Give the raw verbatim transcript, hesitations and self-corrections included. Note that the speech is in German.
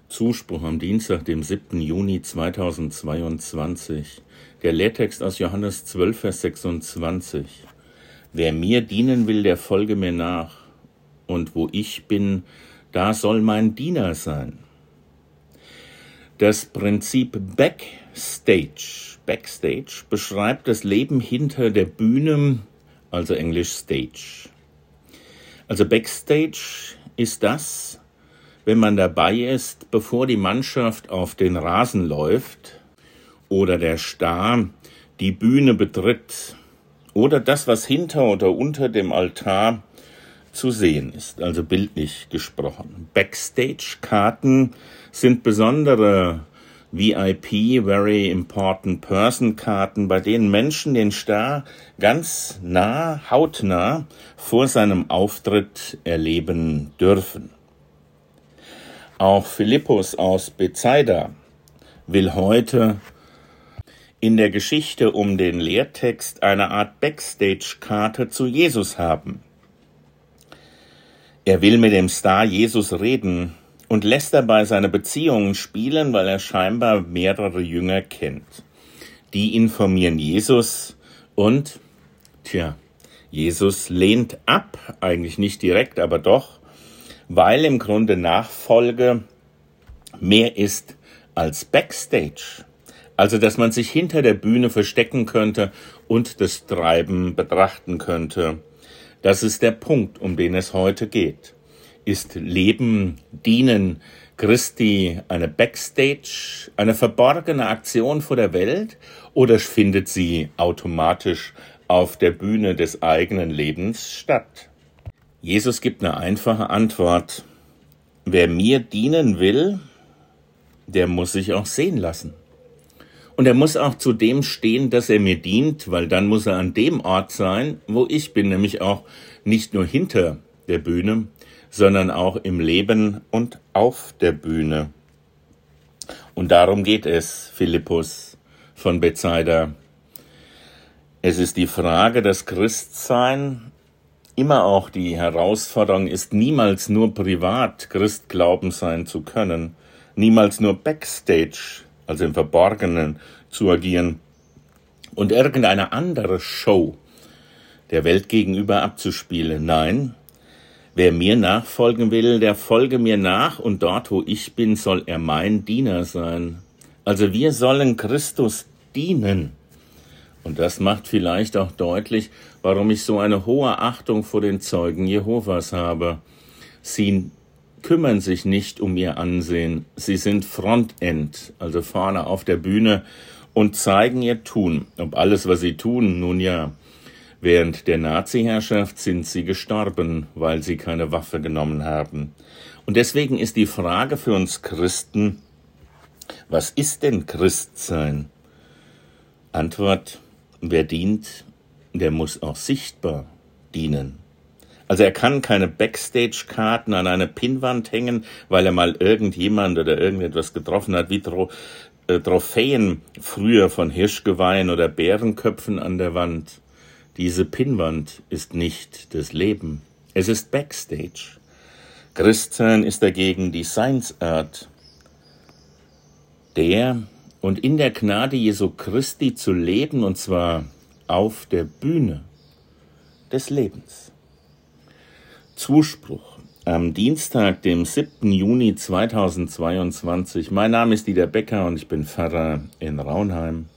Zuspruch am Dienstag, dem siebten Juni zweitausendzweiundzwanzig. Der Lehrtext aus Johannes zwölf, Vers sechsundzwanzig. Wer mir dienen will, der folge mir nach. Und wo ich bin, da soll mein Diener sein. Das Prinzip Backstage, Backstage beschreibt das Leben hinter der Bühne, also Englisch Stage. Also Backstage ist das, wenn man dabei ist, bevor die Mannschaft auf den Rasen läuft oder der Star die Bühne betritt oder das, was hinter oder unter dem Altar zu sehen ist, also bildlich gesprochen. Backstage-Karten sind besondere V I P, Very Important Person Karten, bei denen Menschen den Star ganz nah, hautnah vor seinem Auftritt erleben dürfen. Auch Philippus aus Bethsaida will heute in der Geschichte um den Lehrtext eine Art Backstage-Karte zu Jesus haben. Er will mit dem Star Jesus reden und lässt dabei seine Beziehungen spielen, weil er scheinbar mehrere Jünger kennt. Die informieren Jesus und, tja, Jesus lehnt ab, eigentlich nicht direkt, aber doch, weil im Grunde Nachfolge mehr ist als Backstage. Also, dass man sich hinter der Bühne verstecken könnte und das Treiben betrachten könnte. Das ist der Punkt, um den es heute geht. Ist Leben, Dienen Christi eine Backstage, eine verborgene Aktion vor der Welt oder findet sie automatisch auf der Bühne des eigenen Lebens statt? Jesus gibt eine einfache Antwort. Wer mir dienen will, der muss sich auch sehen lassen. Und er muss auch zu dem stehen, dass er mir dient, weil dann muss er an dem Ort sein, wo ich bin, nämlich auch nicht nur hinter der Bühne, sondern auch im Leben und auf der Bühne. Und darum geht es, Philippus von Bethsaida. Es ist die Frage, dass Christsein immer auch die Herausforderung ist, niemals nur privat Christglauben sein zu können, niemals nur Backstage, also im Verborgenen, zu agieren und irgendeine andere Show der Welt gegenüber abzuspielen. Nein, wer mir nachfolgen will, der folge mir nach und dort, wo ich bin, soll er mein Diener sein. Also wir sollen Christus dienen. Und das macht vielleicht auch deutlich, warum ich so eine hohe Achtung vor den Zeugen Jehovas habe. Sie kümmern sich nicht um ihr Ansehen. Sie sind Frontend, also vorne auf der Bühne und zeigen ihr Tun. Ob alles, was sie tun, nun ja. Während der Nazi-Herrschaft sind sie gestorben, weil sie keine Waffe genommen haben. Und deswegen ist die Frage für uns Christen, was ist denn Christsein? Antwort: Wer dient, der muss auch sichtbar dienen. Also er kann keine Backstage-Karten an eine Pinnwand hängen, weil er mal irgendjemand oder irgendetwas getroffen hat, wie Tro- äh, Trophäen früher von Hirschgeweihen oder Bärenköpfen an der Wand. Diese Pinnwand ist nicht das Leben. Es ist Backstage. Christsein ist dagegen die Seinsart. Der und in der Gnade Jesu Christi zu leben, und zwar auf der Bühne des Lebens. Zuspruch am Dienstag, dem siebten Juni zweitausendzweiundzwanzig. Mein Name ist Dieter Becker und ich bin Pfarrer in Raunheim.